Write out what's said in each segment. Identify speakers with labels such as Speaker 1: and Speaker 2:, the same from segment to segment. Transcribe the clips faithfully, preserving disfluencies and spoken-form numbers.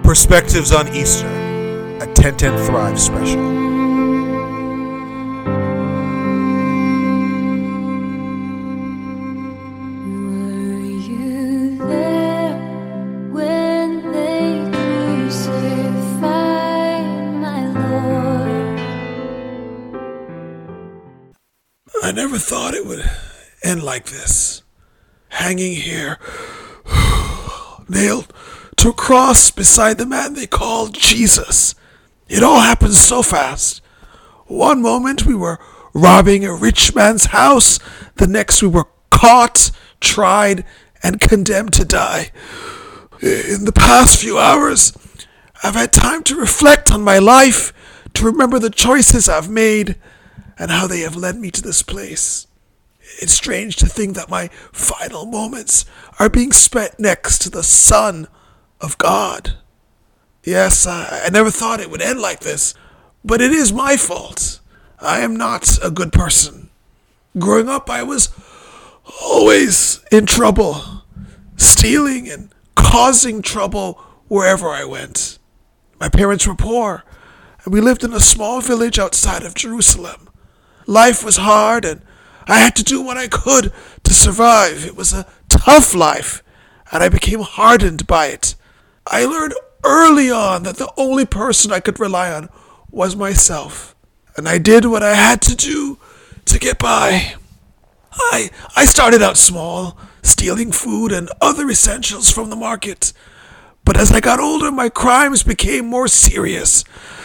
Speaker 1: Perspectives on Easter, a ten ten Thrive special.
Speaker 2: Were you there when they crucified my Lord?
Speaker 3: I never thought it would end like this. Hanging here, nailed to a cross beside the man they called Jesus. It all happened so fast. One moment we were robbing a rich man's house. The next we were caught, tried, and condemned to die. In the past few hours, I've had time to reflect on my life, to remember the choices I've made, and how they have led me to this place. It's strange to think that my final moments are being spent next to the Son of God. Yes, I, I never thought it would end like this, but it is my fault. I am not a good person. Growing up, I was always in trouble, stealing and causing trouble wherever I went. My parents were poor, and we lived in a small village outside of Jerusalem. Life was hard, and I had to do what I could to survive. It was a tough life, and I became hardened by it. I learned early on that the only person I could rely on was myself, and I did what I had to do to get by. I I started out small, stealing food and other essentials from the market, but as I got older, my crimes became more serious.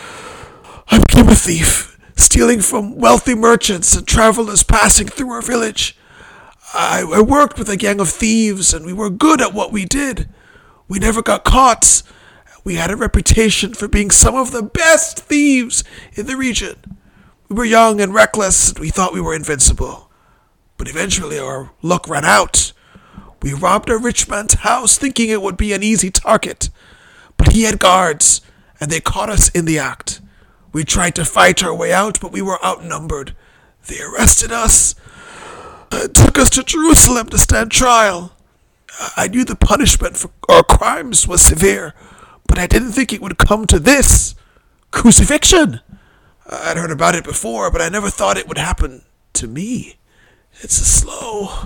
Speaker 3: I became a thief, stealing from wealthy merchants and travelers passing through our village. I, I worked with a gang of thieves, and we were good at what we did. We never got caught. We had a reputation for being some of the best thieves in the region. We were young and reckless, and we thought we were invincible. But eventually our luck ran out. We robbed a rich man's house, thinking it would be an easy target. But he had guards, and they caught us in the act. We tried to fight our way out, but we were outnumbered. They arrested us, and took us to Jerusalem to stand trial. I knew the punishment for our crimes was severe, but I didn't think it would come to this. Crucifixion. I'd heard about it before, but I never thought it would happen to me. It's a slow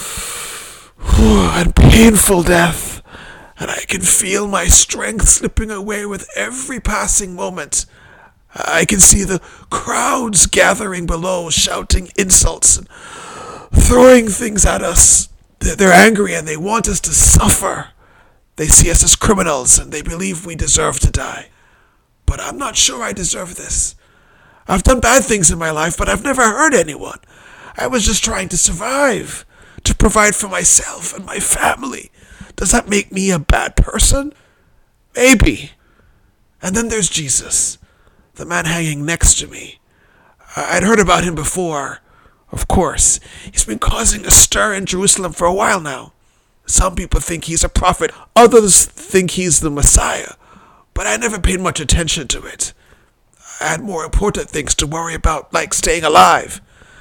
Speaker 3: and painful death, and I can feel my strength slipping away with every passing moment. I can see the crowds gathering below, shouting insults and throwing things at us. They're angry and they want us to suffer. They see us as criminals and they believe we deserve to die. But I'm not sure I deserve this. I've done bad things in my life, but I've never hurt anyone. I was just trying to survive, to provide for myself and my family. Does that make me a bad person? Maybe. And then there's Jesus, the man hanging next to me. I'd heard about him before. Of course, he's been causing a stir in Jerusalem for a while now. Some people think he's a prophet, others think he's the Messiah, but I never paid much attention to it. I had more important things to worry about, like staying alive.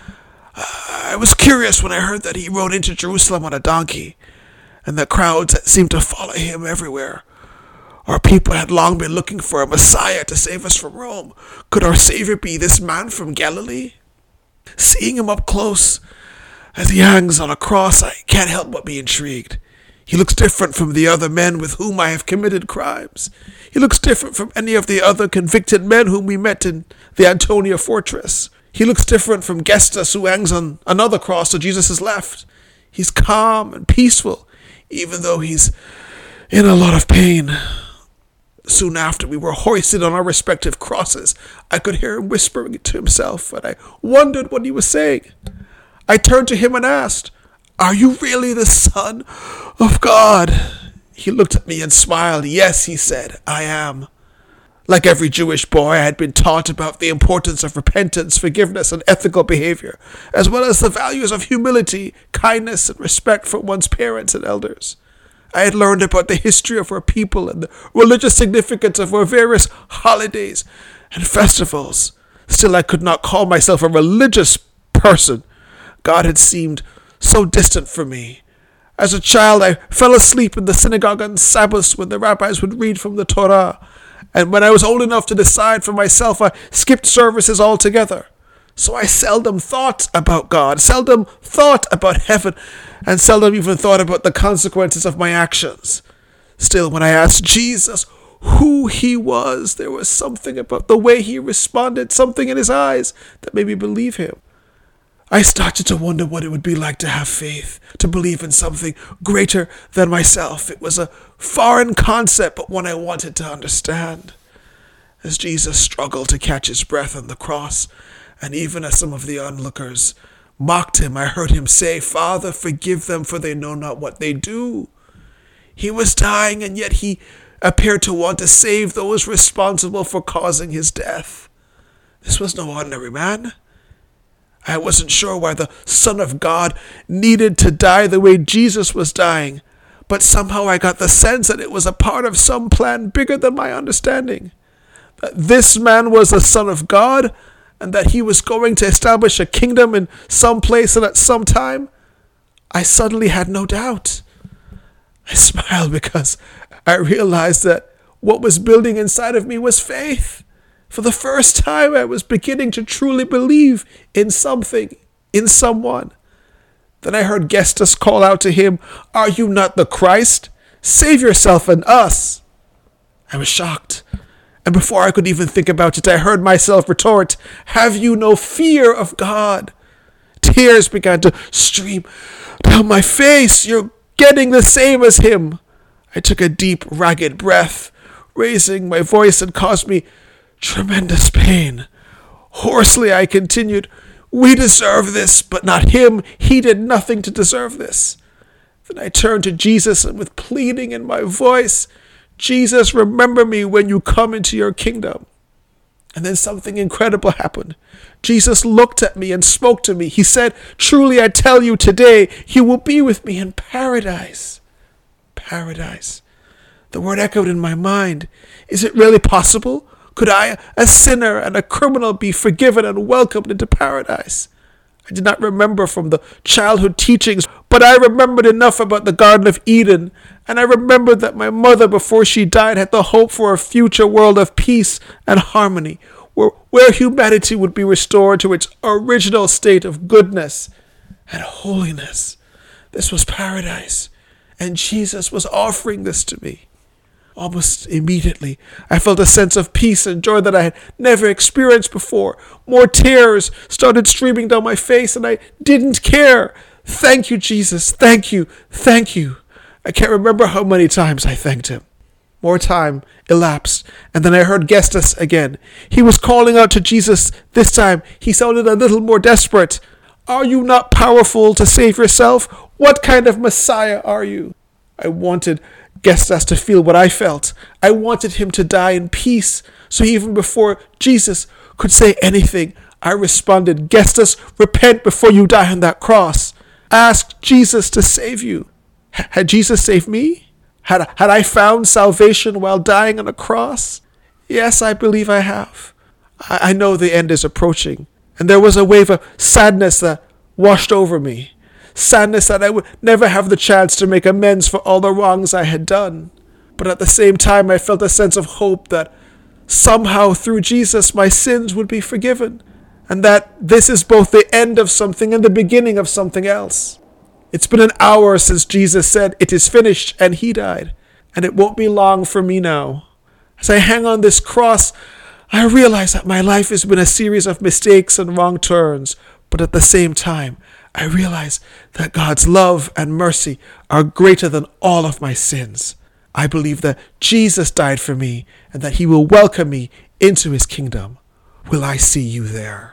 Speaker 3: I was curious when I heard that he rode into Jerusalem on a donkey, and the crowds that seemed to follow him everywhere. Our people had long been looking for a Messiah to save us from Rome. Could our Savior be this man from Galilee? Seeing him up close as he hangs on a cross, I can't help but be intrigued. He looks different from the other men with whom I have committed crimes. He looks different from any of the other convicted men whom we met in the Antonia fortress. He looks different from Gestas, who hangs on another cross to Jesus' left. He's calm and peaceful, even though he's in a lot of pain. Soon after we were hoisted on our respective crosses, I could hear him whispering to himself, and I wondered what he was saying. I turned to him and asked, "Are you really the Son of God?" He looked at me and smiled. "Yes," he said, "I am." Like every Jewish boy, I had been taught about the importance of repentance, forgiveness, and ethical behavior, as well as the values of humility, kindness, and respect for one's parents and elders. I had learned about the history of our people and the religious significance of our various holidays and festivals. Still, I could not call myself a religious person. God had seemed so distant from me. As a child, I fell asleep in the synagogue on Sabbaths when the rabbis would read from the Torah. And when I was old enough to decide for myself, I skipped services altogether. So I seldom thought about God, seldom thought about heaven, and seldom even thought about the consequences of my actions. Still, when I asked Jesus who he was, there was something about the way he responded, something in his eyes that made me believe him. I started to wonder what it would be like to have faith, to believe in something greater than myself. It was a foreign concept, but one I wanted to understand. As Jesus struggled to catch his breath on the cross, and even as some of the onlookers mocked him, I heard him say, "Father, forgive them, for they know not what they do." He was dying, and yet he appeared to want to save those responsible for causing his death. This was no ordinary man. I wasn't sure why the Son of God needed to die the way Jesus was dying, but somehow I got the sense that it was a part of some plan bigger than my understanding. That this man was the Son of God, and that he was going to establish a kingdom in some place and at some time. I suddenly had no doubt. I smiled because I realized that what was building inside of me was faith. For the first time, I was beginning to truly believe in something, in someone. Then I heard Gestas call out to him, "Are you not the Christ? Save yourself and us." I was shocked. And before I could even think about it, I heard myself retort, "Have you no fear of God?" Tears began to stream down my face. "You're getting the same as him." I took a deep, ragged breath, raising my voice, and caused me tremendous pain. Hoarsely I continued, "We deserve this, but not him. He did nothing to deserve this." Then I turned to Jesus, and with pleading in my voice, "Jesus, remember me when you come into your kingdom." And then something incredible happened. Jesus looked at me and spoke to me. He said, "Truly I tell you today, you will be with me in paradise." Paradise. The word echoed in my mind. Is it really possible? Could I, a sinner and a criminal, be forgiven and welcomed into paradise? I did not remember from the childhood teachings, but I remembered enough about the Garden of Eden, and I remembered that my mother, before she died, had the hope for a future world of peace and harmony, where, where humanity would be restored to its original state of goodness and holiness. This was paradise, and Jesus was offering this to me. Almost immediately, I felt a sense of peace and joy that I had never experienced before. More tears started streaming down my face, and I didn't care. Thank you, Jesus. Thank you. Thank you. I can't remember how many times I thanked him. More time elapsed, and then I heard Gestas again. He was calling out to Jesus. This time, he sounded a little more desperate. "Are you not powerful to save yourself? What kind of Messiah are you?" I wanted Gestas to feel what I felt. I wanted him to die in peace. So even before Jesus could say anything, I responded, "Gestas, repent before you die on that cross. Ask Jesus to save you." H- had Jesus saved me? Had, had I found salvation while dying on a cross? Yes, I believe I have. I, I know the end is approaching. And there was a wave of sadness that washed over me. Sadness that I would never have the chance to make amends for all the wrongs I had done. But at the same time, I felt a sense of hope that somehow through Jesus my sins would be forgiven, and that this is both the end of something and the beginning of something else. It's been an hour since Jesus said, "It is finished," and he died, and it won't be long for me now. As I hang on this cross, I realize that my life has been a series of mistakes and wrong turns, but at the same time, I realize that God's love and mercy are greater than all of my sins. I believe that Jesus died for me and that he will welcome me into his kingdom. Will I see you there?